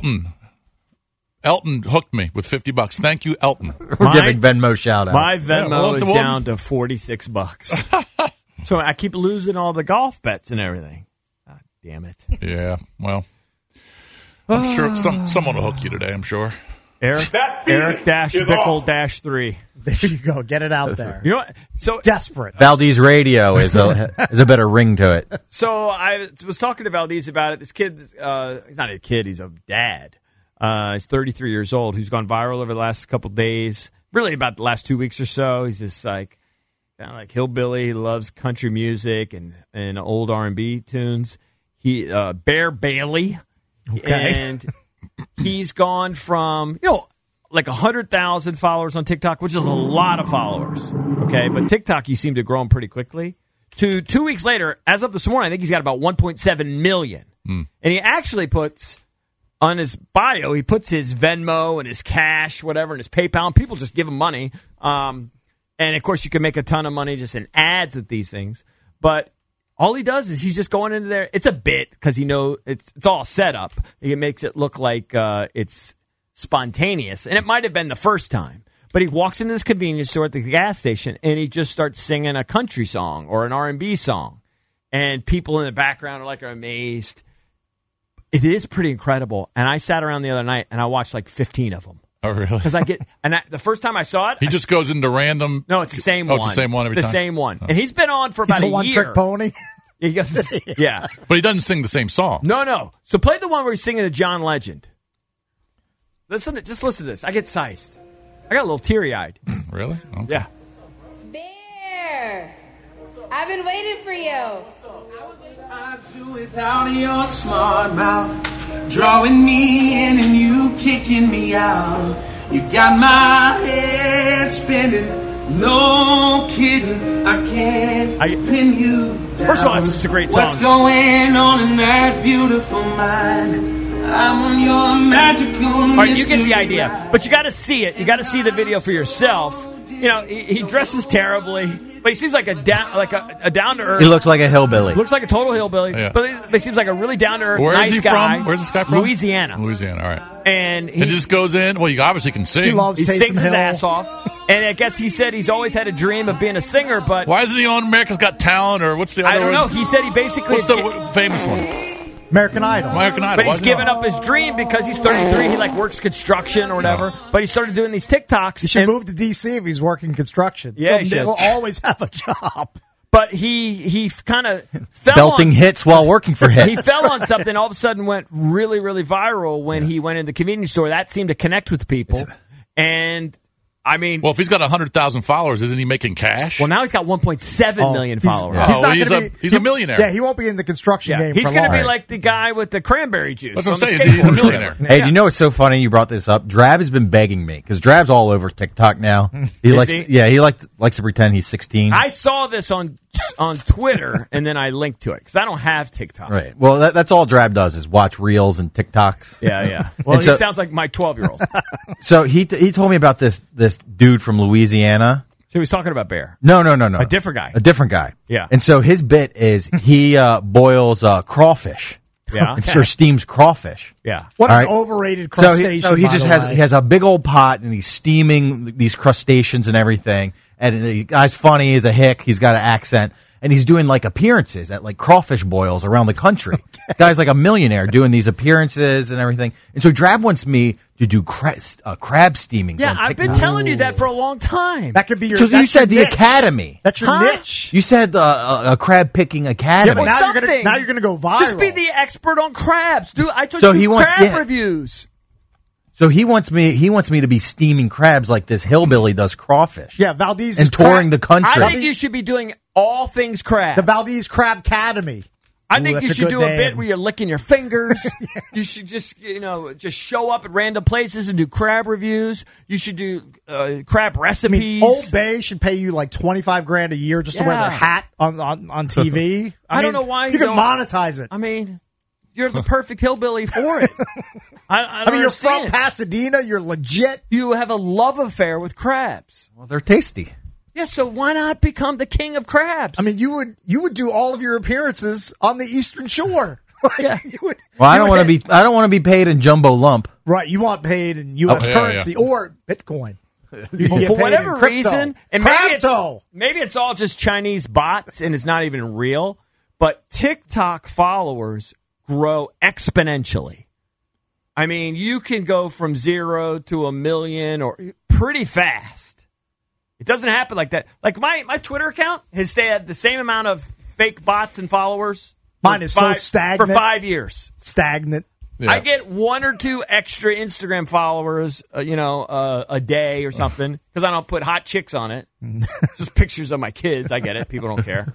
Elton hooked me with $50. Thank you, Elton. We're giving Venmo shout-outs. My Venmo is down to $46. So I keep losing all the golf bets and everything. God damn it. Yeah, well, I'm sure someone will hook you today, I'm sure. Eric-Bickle-3. There you go. Get it out there. You know what? So desperate. Valdez Radio is a better ring to it. So I was talking to Valdez about it. This kid, he's not a kid, he's a dad. He's 33 years old, who's gone viral over the last couple of days, really about the last 2 weeks or so. He's just like kind of like hillbilly. He loves country music and old R&B tunes. He Bear Bailey, okay. And he's gone from like 100,000 followers on TikTok, which is a lot of followers. Okay, but TikTok, you seem to grow him pretty quickly. To 2 weeks later, as of this morning, I think he's got about 1.7 million, and he actually puts. On his bio, he puts his Venmo and his cash, whatever, and his PayPal, and people just give him money. And, of course, you can make a ton of money just in ads at these things. But all he does is he's just going into there. It's a bit because it's all set up. It makes it look like it's spontaneous. And it might have been the first time. But he walks into this convenience store at the gas station, and he just starts singing a country song or an R&B song. And people in the background are amazed. It is pretty incredible. And I sat around the other night and I watched like 15 of them. Oh, really? Because the first time I saw it, he just goes into random. No, it's the same one. It's the same one every time. It's the same one. Oh. And he's been on for about a year. He's a one-trick pony. He goes, yeah. But he doesn't sing the same song. No. So play the one where he's singing to John Legend. Just listen to this. I get sized. I got a little teary-eyed. Really? Okay. Yeah. Bear, I've been waiting for you. I do without your smart mouth, drawing me in and you kicking me out. You got my head spinning, no kidding, I can't pin you down. First of all, this is a great song. What's going on in that beautiful mind? I'm on your magical All right, you get the idea. But you got to see it. You got to see the video for yourself. he dresses terribly, but he seems like a down to earth. He looks like a hillbilly. Looks like a total hillbilly, Yeah. but he seems like a really down to earth, Where nice is he guy. from? Where's this guy from? Louisiana. Louisiana, all right. And He just goes in. Well, you obviously can sing. he sings his ass off. And I guess he said he's always had a dream of being a singer, but Why isn't he on America's Got Talent or what's the other I don't one? know. He said he basically What's the famous one? American Idol. American Idol. But Why he's isn't he given on? up his dream because he's 33. He works construction or whatever. But he started doing these TikToks. He should move to D.C. if he's working construction. Yeah, he he'll should. always have a job. But he kind of fell Belting on, hits while working for hits. He fell on something. All of a sudden, went really, really viral when he went in the convenience store. That seemed to connect with people. And I mean, Well, if he's got 100,000 followers, isn't he making cash? well, now he's got 1.7 million followers. Oh, not he's gonna a- he's a millionaire. Yeah, he won't be in the construction game he's for going to long. be like the guy with the cranberry juice. That's what on I'm the saying. He's a skateboard. millionaire. Hey, do you know what's so funny? You brought this up. Drab has been begging me because Drab's all over TikTok now. He Is likes, he? yeah, he likes to pretend he's 16. I saw this on Twitter, and then I linked to it because I don't have TikTok. Right. Well, that's all Drab does is watch reels and TikToks. Yeah. Well, And he so- sounds like my 12-year-old. So he told me about this dude from Louisiana. So he's talking about Bear. No. A different guy. A different guy. Yeah. And so his bit is he boils crawfish. Yeah. Or steams crawfish. Yeah. What All an right. overrated So crustacean. so he by just the has way. he has a big old pot and he's steaming these crustaceans and everything. And the guy's funny, he's a hick, he's got an accent, and he's doing like appearances at like crawfish boils around the country. Guy's like a millionaire doing these appearances and everything. And so Drab wants me to do crab steamings. Yeah, on I've been TikTok. telling you that for a long time. That could be your. So you that's said your the niche. academy. That's your Huh? niche. You said a crab picking Yeah, academy. but now you're something. gonna go viral. Just be the expert on crabs, dude. I told So you he wants- crab yeah. reviews. So he wants me to be steaming crabs like this hillbilly does crawfish. Yeah, Valdez and is touring the country. I think you should be doing all things crab. the Valdez Crab Academy. I Ooh, think that's you a should good do a name. bit where you're licking your fingers. You should just show up at random places and do crab reviews. You should do crab I recipes. mean, Old Bay should pay you like $25,000 a year just to wear their Yeah. hat on TV. I don't know why you you can don't- monetize it. I mean, you're the perfect hillbilly for it. I I mean, you're from understand. Pasadena. You're legit. You have a love affair with crabs. Well, they're tasty. Yeah, so why not become the king of crabs? I mean, you would do all of your appearances on the Eastern Shore. Like, you would, Well, I you don't would want to be. I don't want to be paid in jumbo lump. right. You want paid in U.S. Oh, yeah, currency yeah. or Bitcoin. You can Well, get for paid whatever in crypto. reason, and maybe it's all just Chinese bots and it's not even real, but TikTok followers grow exponentially. I mean, you can go from 0 to 1 million or pretty fast. It doesn't happen like that. Like my Twitter account has stayed at the same amount of fake bots and followers. Mine is so stagnant. For 5 years. Stagnant. Yeah. I get 1 or 2 extra Instagram followers, a day or something, because I don't put hot chicks on it. It's just pictures of my kids. I get it. People don't care.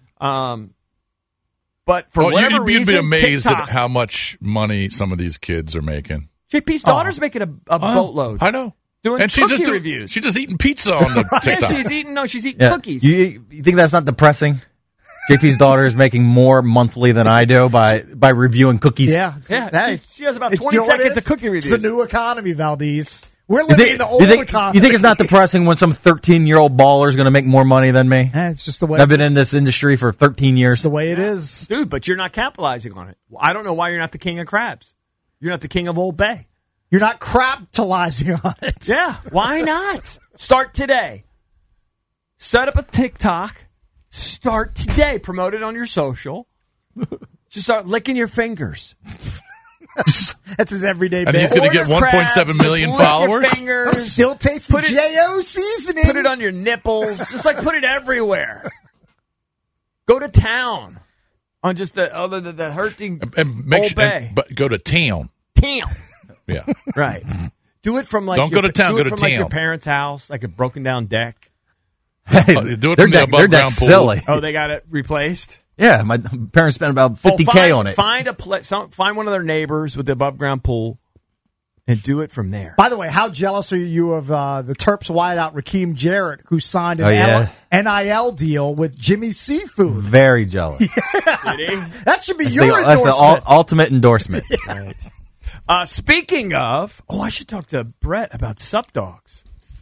But for whatever you'd reason, be amazed TikTok, at how much money some of these kids are making. JP's daughter's making a boatload. I know. Doing And she's cookie just reviews. she's just eating pizza on the Yeah, TikTok. she's eating Yeah. cookies. You think that's not depressing? JP's daughter is making more monthly than I do by reviewing cookies. Yeah. Yeah, Hey, she has about it's- 20 you know what it seconds is? of cookie It's reviews. the new economy, Valdez. We're You living think, in the old you, think, economy. you think it's not depressing when some 13-year-old baller is going to make more money than me? It's just the way I've been in this industry for 13 years. It's the way it is. Dude, but you're not capitalizing on it. I don't know why you're not the king of crabs. You're not the king of Old Bay. You're not crapitalizing on it. Yeah, why not? Start today. Set up a TikTok. Start today. Promote it on your social. Just start licking your fingers. That's his everyday And bit. he's going to get Order crabs, 1.7 million just lick your followers. fingers. Still tasting Put it- J.O. seasoning. Put it on your nipples. Just like put it everywhere. Go to town on just the hurting And make Old sure, Bay. but go to town. Town. Yeah. Right. Do it from like Don't go to town, Do go it to from like your town. parents' house, like a broken down deck. Hey, Do it their from the deck- above their ground deck's pool. silly. Oh, they got it replaced. Yeah, my parents spent about $50K on it. Find find one of their neighbors with the above ground pool, and do it from there. By the way, how jealous are you of the Terps wideout Raheem Jarrett, who signed an Oh, yeah. NIL deal with Jimmy Seafood? Very jealous. Did he? That should be That's your the, that's endorsement. the ultimate endorsement. Right. Speaking of, I should talk to Brett about Sup Dogs.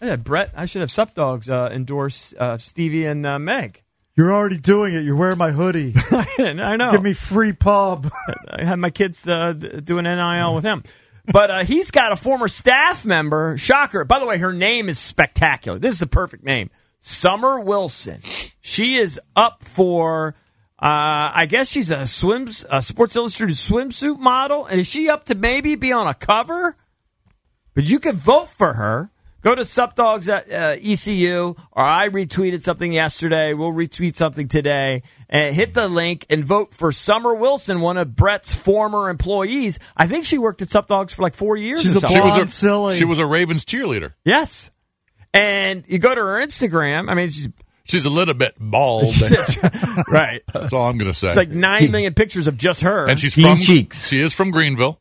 Yeah, Brett, I should have Sup Dogs endorse Stevie and Meg. You're already doing it. You're wearing my hoodie. I know. Give me free pub. I had my kids do an NIL with him. But he's got a former staff member. Shocker. By the way, her name is spectacular. This is a perfect name. Summer Wilson. She is up for, I guess she's a Sports Illustrated swimsuit model. And is she up to maybe be on a cover? But you can vote for her. Go to SupDogs at ECU, or I retweeted something yesterday. We'll retweet something today. And hit the link and vote for Summer Wilson, one of Brett's former employees. I think she worked at SupDogs for like 4 years. She's or a something. blonde silly. She was a Ravens cheerleader. Yes. And you go to her Instagram. I mean, she's a little bit bald. Right. That's all I'm going to say. It's like 9 million pictures of just her. And she's from cheeks. She is from Greenville.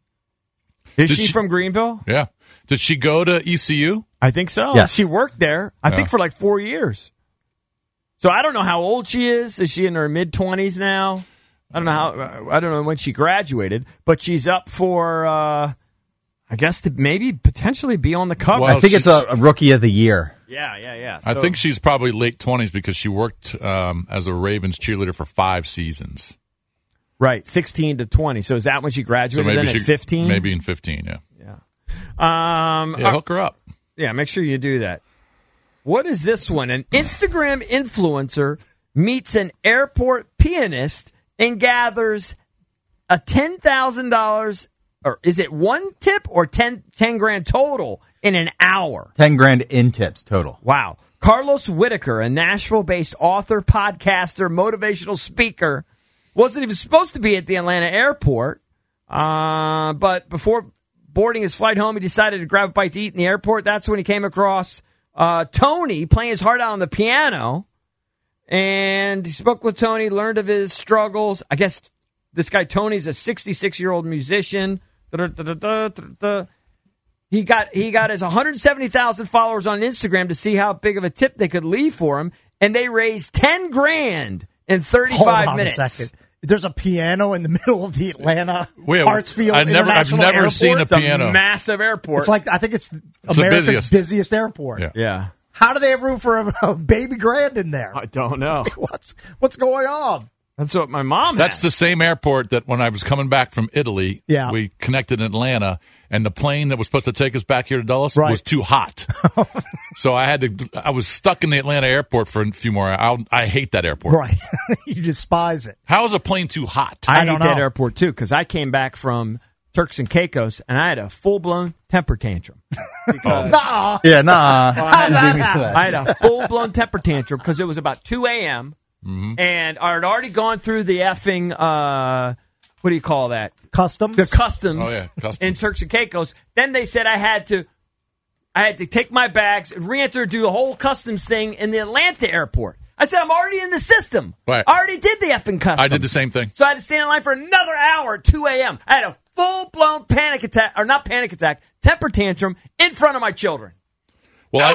Is she from Greenville? Yeah. Did she go to ECU? I think so. Yes. She worked there, I think, for like 4 years. So I don't know how old she is. Is she in her mid-20s now? I don't know when she graduated, but she's up for, I guess, to maybe potentially be on the cover. Well, I think it's a Rookie of the Year. Yeah. I think she's probably late 20s because she worked as a Ravens cheerleader for 5 seasons. Right, 16 to 20. So is that when she graduated then at 15? Maybe in 15, yeah. Hook her up. Yeah, make sure you do that. What is this one? An Instagram influencer meets an airport pianist and gathers a $10,000, or is it one tip or 10 grand total in an hour? 10 grand in tips total. Wow. Carlos Whitaker, a Nashville-based author, podcaster, motivational speaker, wasn't even supposed to be at the Atlanta airport, but before boarding his flight home, he decided to grab a bite to eat in the airport. That's when he came across Tony playing his heart out on the piano. And he spoke with Tony, learned of his struggles. I guess this guy Tony's a 66-year-old musician. He got his 170,000 followers on Instagram to see how big of a tip they could leave for him. And they raised 10 grand in 35 minutes. Hold on a second. There's a piano in the middle of the Atlanta Hartsfield I've never Airport. seen a piano. It's a massive airport. It's like, I think it's the America's busiest airport. Yeah. How do they have room for a baby grand in there? I don't know. What's going on? That's what my mom had. That's the same airport that when I was coming back from Italy, we connected in Atlanta, and the plane that was supposed to take us back here to Dulles was too hot. So I was stuck in the Atlanta airport for a few more hours. I hate that airport. Right. You despise it. How is a plane too hot? I hate that airport, too, because I came back from Turks and Caicos, and I had a full-blown temper tantrum. Nah. I had a full-blown temper tantrum because it was about 2 a.m., and I had already gone through the effing, what do you call that? Customs? The customs, customs in Turks and Caicos. Then they said I had to take my bags, re-enter, do the whole customs thing in the Atlanta airport. I said, I'm already in the system. Right. I already did the effing customs. I did the same thing. So I had to stand in line for another hour at 2 a.m. I had a full-blown panic attack, or not panic attack, temper tantrum in front of my children. Well,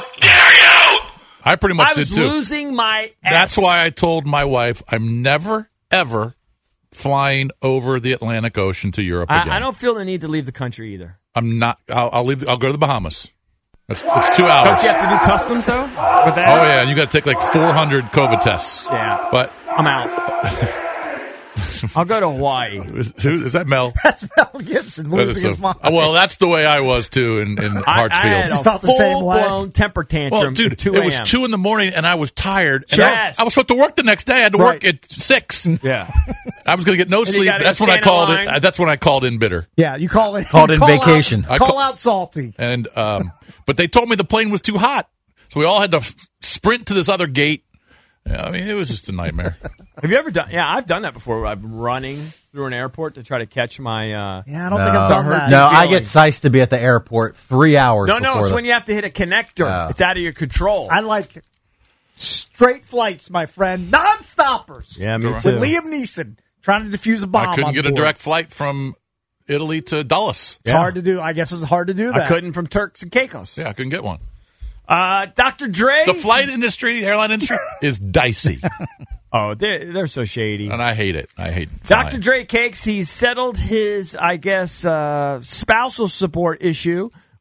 I pretty much did too. I was losing my ass. That's why I told my wife I'm never, ever flying over the Atlantic Ocean to Europe again. I don't feel the need to leave the country either. I'm not. I'll leave. I'll go to the Bahamas. It's 2 hours. Don't you have to do customs, though? With that? Oh, yeah. And you got to take like 400 COVID tests. Yeah. But I'm out. I'll go to Hawaii. Is that Mel? That's Mel Gibson losing his mind. Well, that's the way I was, too, in Hartsfield. I had a full-blown temper tantrum. Well, dude, at 2 a.m. It was 2 in the morning, and I was tired. And yes. I was supposed to work the next day. I had to work at 6. Yeah. I was going to get no sleep. That's when I called it. That's when I called in bitter. Yeah, you called in vacation. Call out salty. And but they told me the plane was too hot, so we all had to sprint to this other gate. Yeah, I mean, it was just a nightmare. Have you ever done? Yeah, I've done that before. I'm running through an airport to try to catch my. I don't think I've done that. No, I get sized to be at the airport 3 hours. No, it's when you have to hit a connector. It's out of your control. I like straight flights, my friend, non-stoppers. Yeah, me too. With Liam Neeson trying to defuse a bomb. I couldn't get a direct flight from Italy to Dulles. It's hard to do. I guess it's hard to do that. I couldn't from Turks and Caicos. Yeah, I couldn't get one. Dr. Dre. The flight industry, the airline industry, is dicey. Oh, they're so shady. And I hate it. I hate it. Dr. Dre Cakes, he's settled his, I guess, spousal support issue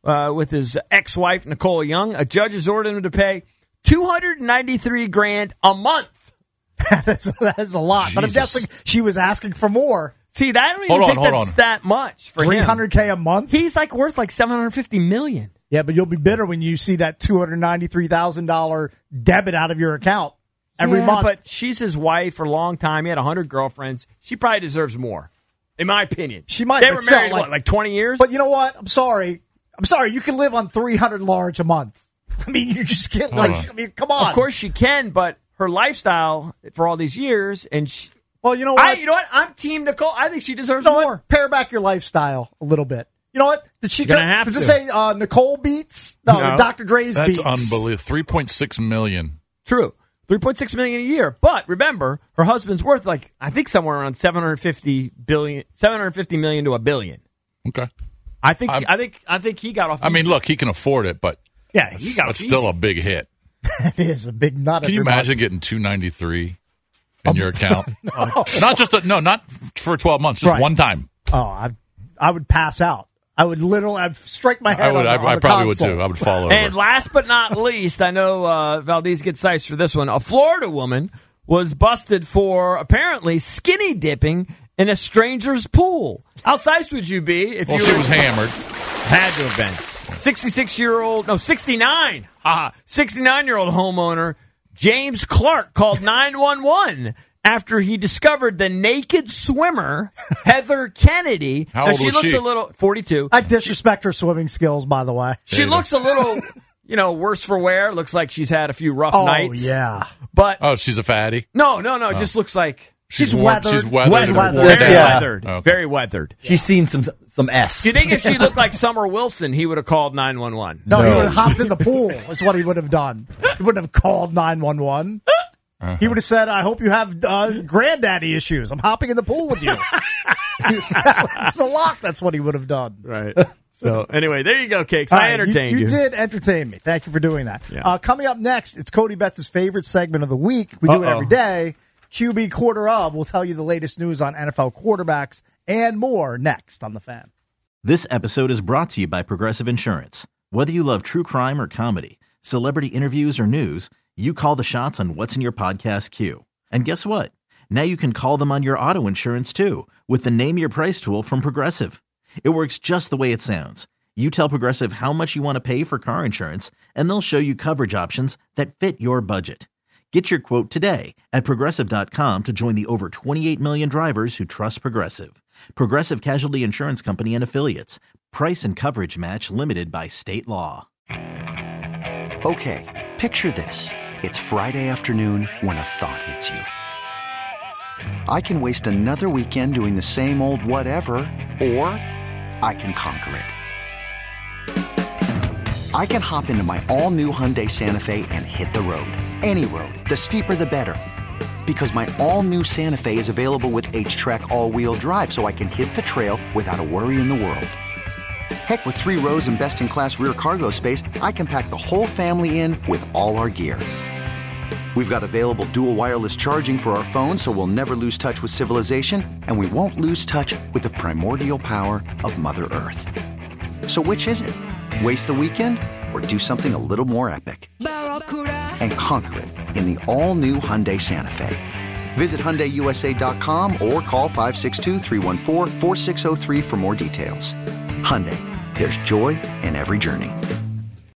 with his ex-wife, Nicole Young. A judge has ordered him to pay $293,000 a month. That is a lot. Jesus. But I'm guessing she was asking for more. See, I don't even think that's that much for him. $300K a month? He's like worth like $750 million. Yeah, but you'll be bitter when you see that $293,000 debit out of your account every month. But she's his wife for a long time. He had 100 girlfriends. She probably deserves more, in my opinion. She might. They but were still, married, like 20 years? But you know what? I'm sorry. You can live on $300 large a month. I mean, you just can't, come on. Of course she can, but her lifestyle for all these years, and well, you know what? You know what? I'm Team Nicole. I think she deserves more. Pare back your lifestyle a little bit. You know what? Did she? Does it say Nicole Beats? No, Dr. Dre's Beats. That's unbelievable. $3.6 million. True. $3.6 million a year. But remember, her husband's worth I think somewhere around $750 million to $1 billion. Okay. I think he got off. I mean, look, he can afford it, but yeah, he got. It's still a big hit. It is a big nut. Can you imagine getting $293 in your account? Not for 12 months, just one time. Oh, I would pass out. I'd strike my head. I probably would too. I would fall over. And last but not least, I know Valdez gets ice for this one. A Florida woman was busted for apparently skinny dipping in a stranger's pool. How sized would you be if you? Well, she was hammered. Had to have been. 69-year-old homeowner James Clark called 911 after he discovered the naked swimmer Heather Kennedy. How old she was looks she? a little 42. I disrespect her swimming skills, by the way. She looks a little, worse for wear. Looks like she's had a few rough nights. Oh yeah, but she's a fatty. No. It just looks like. She's weathered. She's weathered. Very weathered. Okay. Very weathered. She's seen some S. Do you think if she looked like Summer Wilson, he would have called 911? No, he would have hopped in the pool, is what he would have done. He wouldn't have called 911. He would have said, I hope you have granddaddy issues. I'm hopping in the pool with you. It's a lock. That's what he would have done. Right. So, anyway, there you go, Cakes. I entertained you. You did entertain me. Thank you for doing that. Yeah. Coming up next, it's Cody Betts' favorite segment of the week. We do it every day. QB Quarter Of will tell you the latest news on NFL quarterbacks and more next on The Fan. This episode is brought to you by Progressive Insurance. Whether you love true crime or comedy, celebrity interviews or news, you call the shots on what's in your podcast queue. And guess what? Now you can call them on your auto insurance too with the Name Your Price tool from Progressive. It works just the way it sounds. You tell Progressive how much you want to pay for car insurance, and they'll show you coverage options that fit your budget. Get your quote today at Progressive.com to join the over 28 million drivers who trust Progressive. Progressive Casualty Insurance Company and Affiliates. Price and coverage match limited by state law. Okay, picture this. It's Friday afternoon when a thought hits you. I can waste another weekend doing the same old whatever, or I can conquer it. I can hop into my all-new Hyundai Santa Fe and hit the road. Any road. The steeper, the better. Because my all-new Santa Fe is available with H-Track all-wheel drive, so I can hit the trail without a worry in the world. Heck, with 3 rows and best-in-class rear cargo space, I can pack the whole family in with all our gear. We've got available dual wireless charging for our phones, so we'll never lose touch with civilization, and we won't lose touch with the primordial power of Mother Earth. So which is it? Waste the weekend or do something a little more epic? And conquer it in the all-new Hyundai Santa Fe. Visit HyundaiUSA.com or call 562-314-4603 for more details. Hyundai, there's joy in every journey.